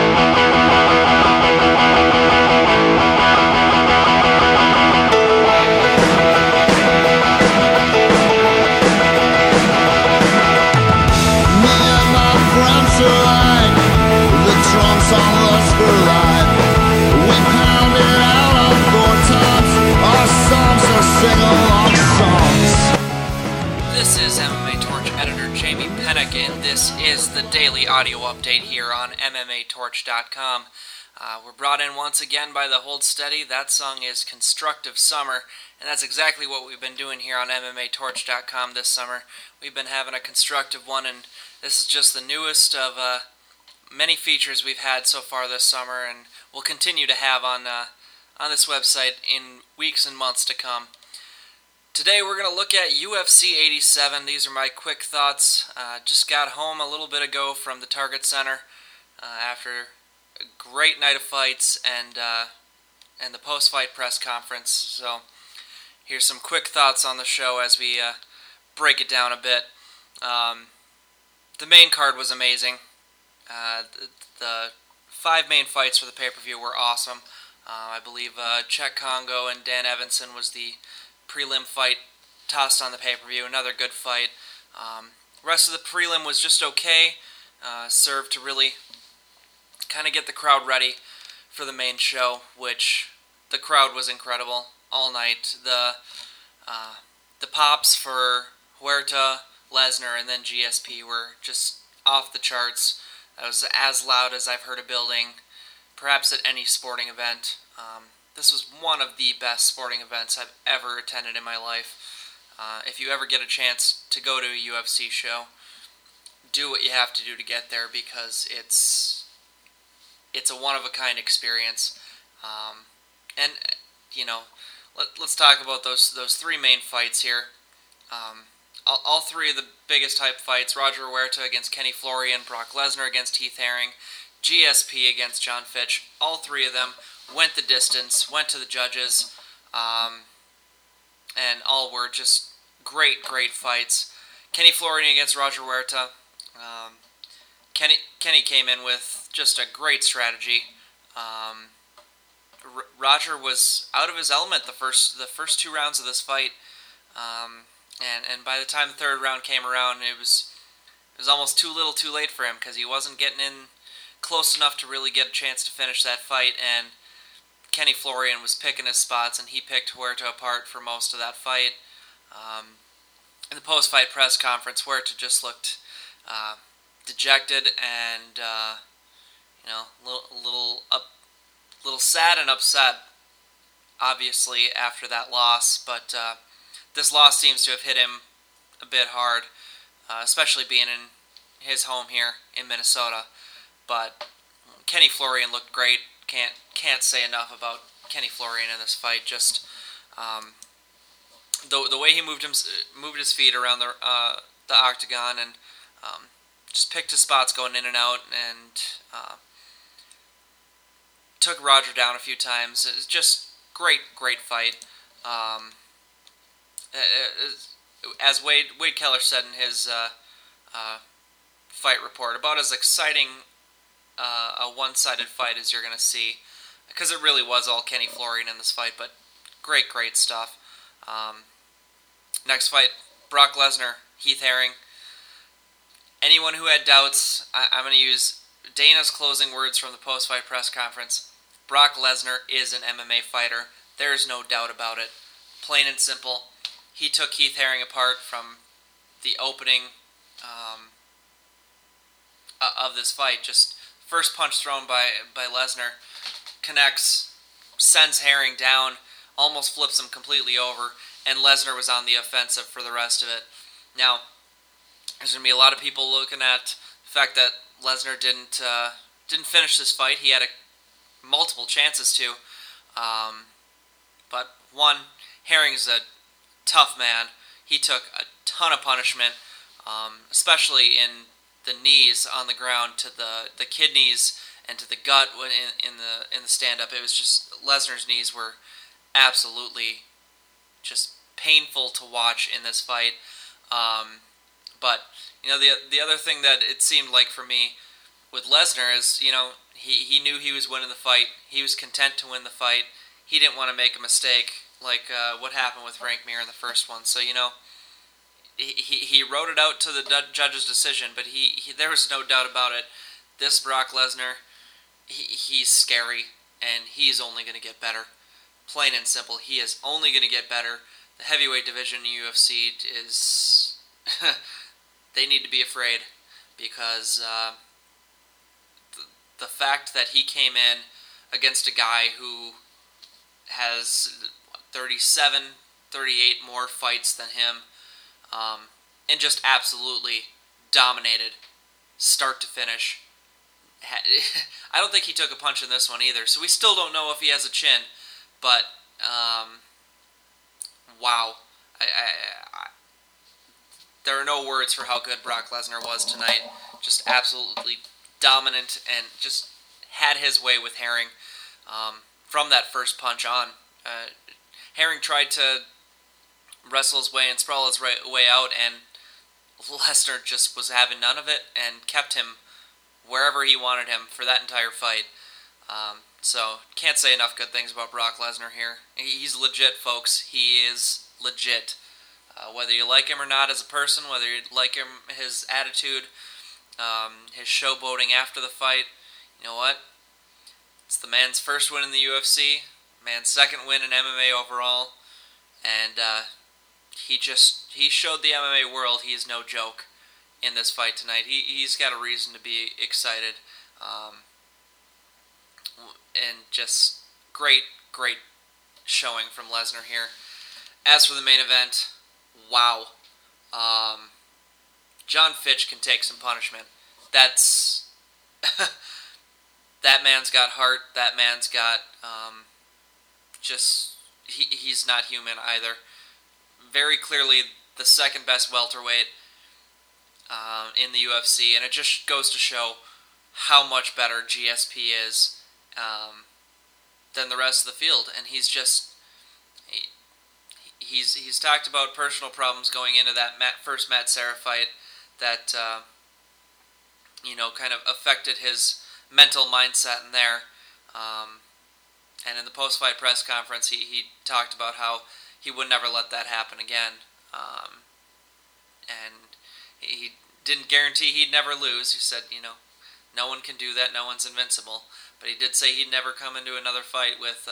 This is MMA Torch editor Jamie Pennick, and this is the daily audio update here on MMATorch.com. We're brought in once again by the Hold Steady. That song is Constructive Summer, and that's exactly what we've been doing here on MMATorch.com this summer. We've been having a constructive one, and this is just the newest of many features we've had so far this summer, and we'll continue to have on this website in weeks and months to come. Today we're going to look at UFC 87. These are my quick thoughts. Just got home a little bit ago from the Target Center after a great night of fights and the post-fight press conference. So here's some quick thoughts on the show as we break it down a bit. The main card was amazing. The 5 main fights for the pay-per-view were awesome. I believe Cheick Kongo and Dan Evanson was the prelim fight tossed on the pay-per-view. Another good fight. Rest of the prelim was just okay. Served to really kind of get the crowd ready for the main show, which the crowd was incredible all night. The pops for Huerta, Lesnar, and then GSP were just off the charts. That was as loud as I've heard a building, perhaps at any sporting event. This was one of the best sporting events I've ever attended in my life. If you ever get a chance to go to a UFC show, do what you have to do to get there, because it's a one-of-a-kind experience. And, you know, let's talk about those 3 main fights here. All 3 of the biggest hype fights: Roger Huerta against Kenny Florian, Brock Lesnar against Heath Herring, GSP against John Fitch. All 3 of them went the distance, went to the judges, and all were just great fights. Kenny Florian against Roger Huerta. Kenny came in with just a great strategy. Roger was out of his element the first 2 rounds of this fight, and by the time the 3rd round came around, it was almost too little too late for him, because he wasn't getting in close enough to really get a chance to finish that fight, and Kenny Florian was picking his spots, and he picked Huerta apart for most of that fight. In the post-fight press conference, Huerta just looked dejected and a little sad and upset, obviously, after that loss. But this loss seems to have hit him a bit hard, especially being in his home here in Minnesota. But Kenny Florian looked great. Can't say enough about Kenny Florian in this fight. Just the way he moved his feet around the octagon, and just picked his spots going in and out, and took Roger down a few times. It was just great fight. As Wade Keller said in his fight report, about as exciting a one-sided fight as you're going to see, because it really was all Kenny Florian in this fight. But great stuff. Next fight, Brock Lesnar, Heath Herring. Anyone who had doubts, I'm going to use Dana's closing words from the post-fight press conference. Brock Lesnar is an MMA fighter. There is no doubt about it. Plain and simple. He took Heath Herring apart from the opening of this fight. Just first punch thrown by Lesnar connects, sends Herring down, almost flips him completely over, and Lesnar was on the offensive for the rest of it. Now, there's going to be a lot of people looking at the fact that Lesnar didn't finish this fight. He had multiple chances to, but one, Herring's a tough man. He took a ton of punishment, especially in the knees on the ground, to the kidneys and to the gut in the stand-up. It was just, Lesnar's knees were absolutely just painful to watch in this fight. But you know, the other thing that it seemed like for me, with Lesnar is, he knew he was winning the fight. He was content to win the fight. He didn't want to make a mistake like what happened with Frank Mir in the first one. So, he wrote it out to the judge's decision, but there was no doubt about it. This Brock Lesnar, he's scary, and he's only going to get better. Plain and simple, he is only going to get better. The heavyweight division in UFC is... they need to be afraid, because the fact that he came in against a guy who has 37, 38 more fights than him, and just absolutely dominated start to finish. I don't think he took a punch in this one either, so we still don't know if he has a chin, but wow. There are no words for how good Brock Lesnar was tonight. Just absolutely dominant and just had his way with Herring from that first punch on. Herring tried to wrestle his way and sprawl his way out, and Lesnar just was having none of it and kept him wherever he wanted him for that entire fight. So, can't say enough good things about Brock Lesnar here. He's legit, folks. He is legit. Whether you like him or not as a person, whether you like him, his attitude, his showboating after the fight, you know what? It's the man's first win in the UFC, man's second win in MMA overall, and he showed the MMA world he is no joke in this fight tonight. He's got a reason to be excited, and just great showing from Lesnar here. As for the main event, wow. John Fitch can take some punishment. That's... that man's got heart. That man's got... he's not human either. Very clearly the second best welterweight in the UFC, and it just goes to show how much better GSP is than the rest of the field. And he's just... He's talked about personal problems going into that first Matt Serra fight that kind of affected his mental mindset in there. And in the post-fight press conference, he talked about how he would never let that happen again. And he didn't guarantee he'd never lose. He said, no one can do that, no one's invincible. But he did say he'd never come into another fight with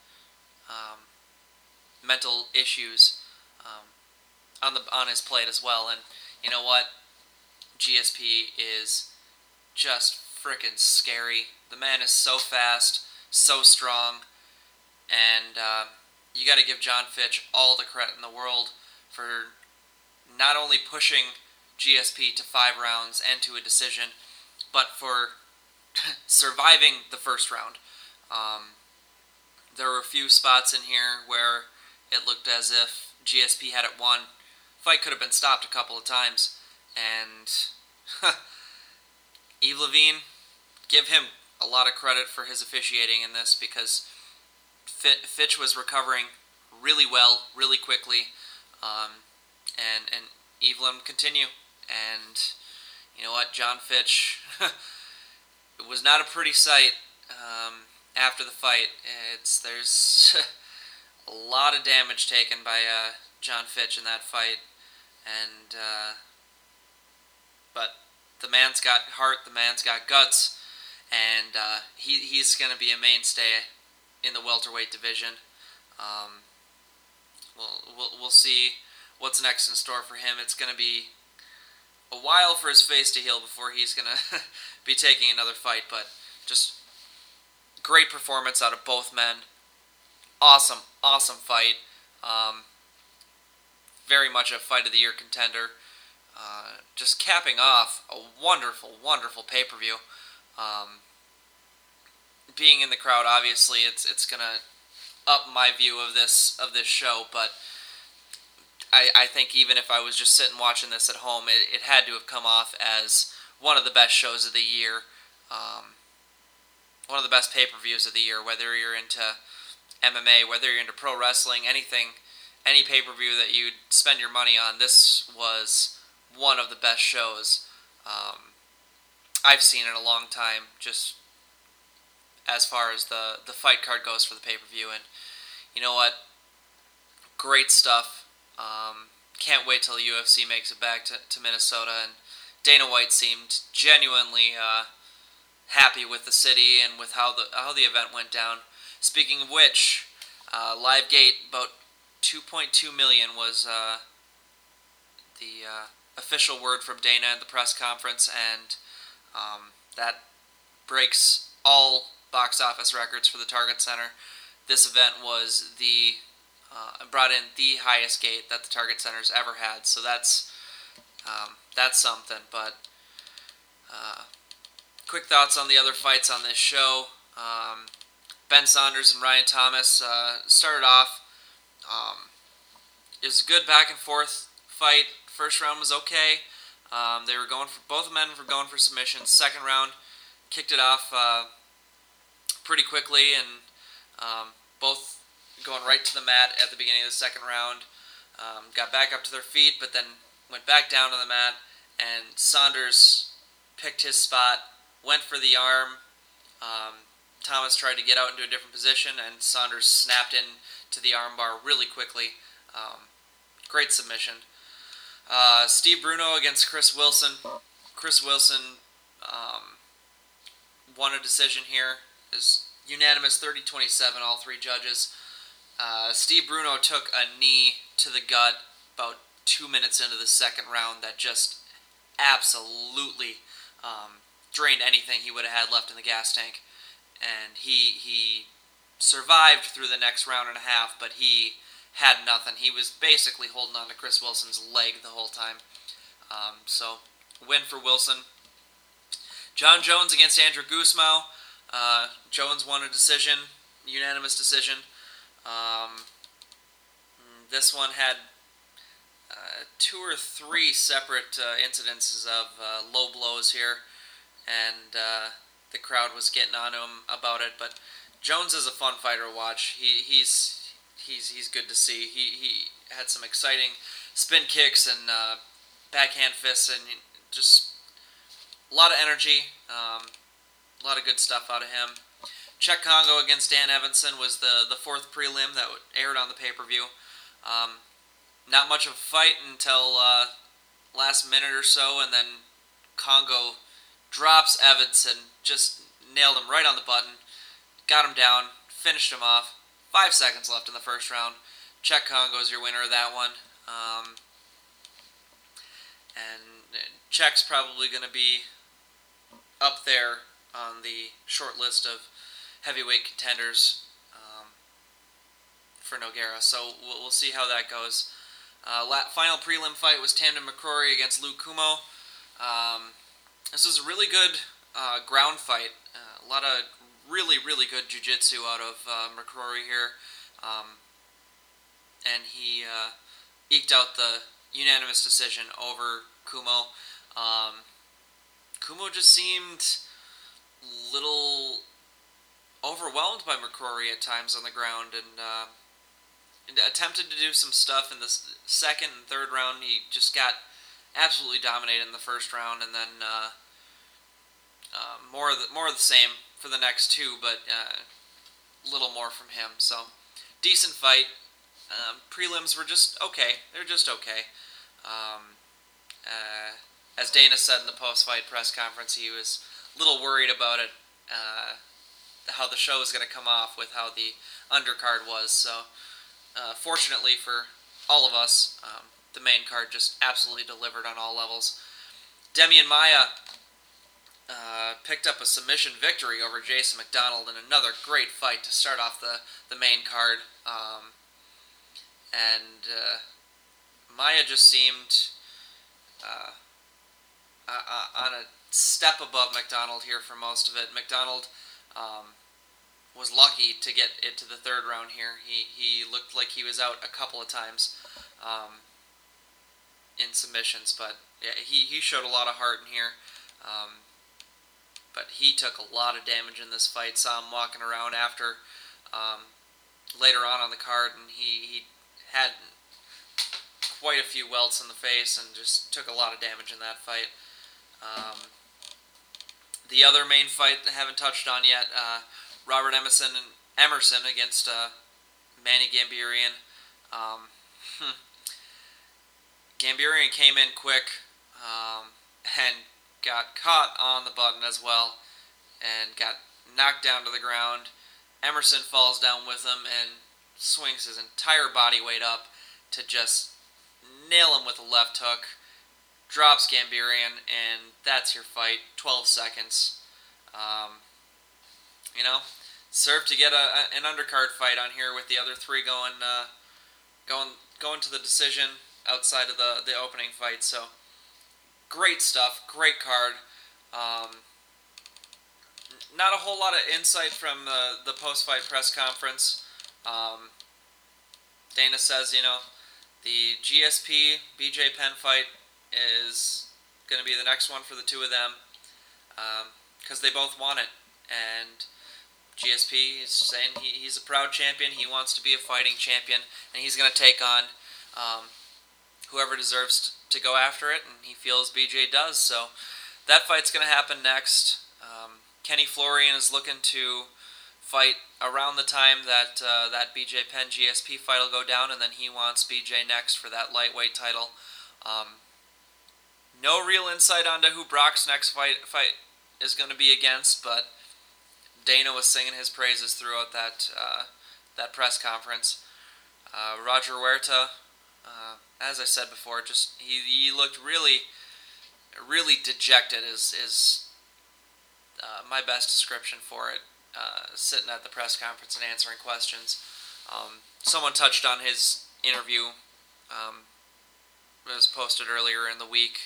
mental issues on his plate as well. And you know what? GSP is just freaking scary. The man is so fast, so strong, and you got to give John Fitch all the credit in the world for not only pushing GSP to 5 rounds and to a decision, but for surviving the first round. There were a few spots in here where it looked as if GSP had it won. Fight could have been stopped a couple of times, and Yves Lavigne, give him a lot of credit for his officiating in this, because Fitch was recovering really well, really quickly, and Yves let him continue. And you know what, John Fitch, it was not a pretty sight after the fight. There's a lot of damage taken by John Fitch in that fight, and but the man's got heart, the man's got guts, and he's going to be a mainstay in the welterweight division. We'll see what's next in store for him. It's going to be a while for his face to heal before he's going to be taking another fight, but just great performance out of both men. Awesome fight. Very much a fight of the year contender. Just capping off a wonderful pay-per-view. Being in the crowd, obviously, it's gonna up my view of this show, but I think even if I was just sitting watching this at home, it had to have come off as one of the best shows of the year. One of the best pay-per-views of the year, whether you're into MMA, whether you're into pro wrestling, anything, any pay-per-view that you'd spend your money on, this was one of the best shows. I've seen in a long time, just as far as the fight card goes for the pay-per-view. And you know what? Great stuff. Can't wait till UFC makes it back to Minnesota. And Dana White seemed genuinely happy with the city and with how the event went down. Speaking of which, LiveGate, about 2.2 million was the official word from Dana at the press conference, and that breaks all box office records for the Target Center. This event was brought in the highest gate that the Target Center's ever had, so that's something. But quick thoughts on the other fights on this show. Ben Saunders and Ryan Thomas started off. It was a good back and forth fight. First round was okay. They were going for both men were going for submissions. Second round, kicked it off pretty quickly, and both going right to the mat at the beginning of the second round. Got back up to their feet, but then went back down to the mat. And Saunders picked his spot, went for the arm. Thomas tried to get out into a different position, and Saunders snapped in to the armbar really quickly. Great submission. Steve Bruno against Chris Wilson. Chris Wilson won a decision here. It was unanimous 30-27, all three judges. Steve Bruno took a knee to the gut about 2 minutes into the second round that just absolutely drained anything he would have had left in the gas tank. And he survived through the next round and a half, but he had nothing. He was basically holding on to Chris Wilson's leg the whole time. So, win for Wilson. John Jones against Andrew Guzmão. Jones won a decision, unanimous decision. This one had 2 or 3 separate incidences of low blows here, and the crowd was getting on him about it. But Jones is a fun fighter to watch. He's good to see. He had some exciting spin kicks and backhand fists, and just a lot of energy, a lot of good stuff out of him. Czech Congo against Dan Evanson was the 4th prelim that aired on the pay-per-view. Not much of a fight until last minute or so, and then Congo drops Evanson, just nailed him right on the button, got him down, finished him off. 5 seconds left in the first round. Czech Congo's your winner of that one. And Czech's probably going to be up there on the short list of heavyweight contenders for Nogueira. So we'll see how that goes. Final prelim fight was Tamden McCrory against Luke Kumo. This was a really good ground fight. A lot of really, really good jiu-jitsu out of McCrory here. And he eked out the unanimous decision over Kumo. Kumo just seemed a little overwhelmed by McCrory at times on the ground, and attempted to do some stuff in the second and third round. He just got absolutely dominated in the first round, and then more of the same for the next 2, but a little more from him. So, decent fight. Prelims were just okay. They're just okay. As Dana said in the post-fight press conference, he was a little worried about it, how the show was going to come off with how the undercard was. So, fortunately for all of us, the main card just absolutely delivered on all levels. Demian Maia picked up a submission victory over Jason McDonald in another great fight to start off the main card. And Maia just seemed on a step above McDonald here for most of it. McDonald was lucky to get it to the third round here. He looked like he was out a couple of times in submissions, but yeah, he showed a lot of heart in here. But he took a lot of damage in this fight. Saw him walking around after later on the card, and he had quite a few welts in the face and just took a lot of damage in that fight. The other main fight I haven't touched on yet, Robert Emerson against Manny Gambirian. Um, Gambirian came in quick and got caught on the button as well and got knocked down to the ground. Emerson falls down with him and swings his entire body weight up to just nail him with a left hook. Drops Gambirian, and that's your fight. 12 seconds. Served to get an undercard fight on here with the other three going to the decision outside of the opening fight. So great stuff, great card. Not a whole lot of insight from the post-fight press conference. Dana says, the GSP BJ Penn fight is going to be the next one for the two of them because they both want it. And GSP is saying he's a proud champion. He wants to be a fighting champion, and he's going to take on whoever deserves to go after it, and he feels BJ does. So that fight's going to happen next. Kenny Florian is looking to fight around the time that that BJ Penn GSP fight will go down, and then he wants BJ next for that lightweight title. No real insight onto who Brock's next fight is going to be against, but Dana was singing his praises throughout that press conference. Roger Huerta, as I said before, just he looked really, really dejected. Is my best description for it. Sitting at the press conference and answering questions. Someone touched on his interview. It was posted earlier in the week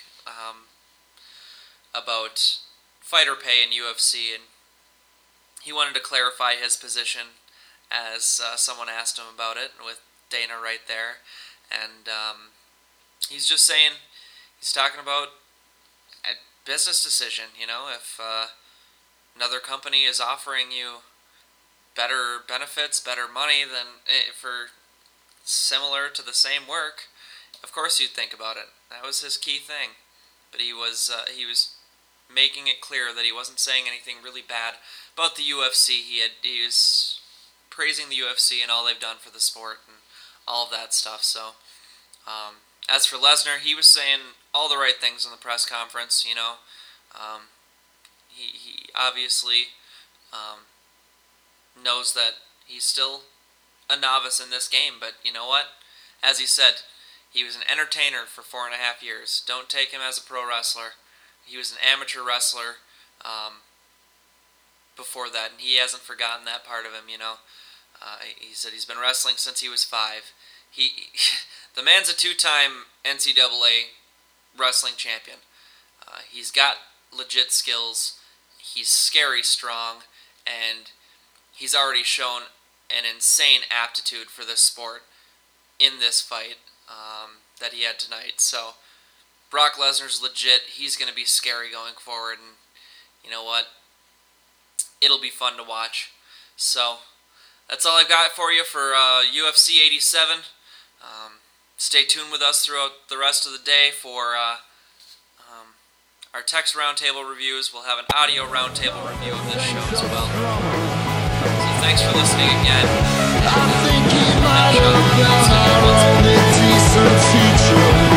about fighter pay in UFC, and he wanted to clarify his position as someone asked him about it with Dana right there, and he's just saying, he's talking about a business decision. If another company is offering you better benefits, better money than for similar to the same work, of course you'd think about it. That was his key thing. But he was making it clear that he wasn't saying anything really bad about the UFC. He was praising the UFC and all they've done for the sport and all of that stuff. So as for Lesnar, he was saying all the right things in the press conference. He obviously knows that he's still a novice in this game, but you know what? As he said, he was an entertainer for 4.5 years. Don't take him as a pro wrestler. He was an amateur wrestler before that, and he hasn't forgotten that part of him. He said he's been wrestling since he was 5. The man's a 2-time NCAA wrestling champion. He's got legit skills. He's scary strong, and he's already shown an insane aptitude for this sport in this fight that he had tonight. So Brock Lesnar's legit. He's going to be scary going forward, and you know what? It'll be fun to watch. So that's all I've got for you for UFC 87. Stay tuned with us throughout the rest of the day for our text roundtable reviews. We'll have an audio roundtable review of this show as well. So thanks for listening again. I think he might have been our only decent teacher.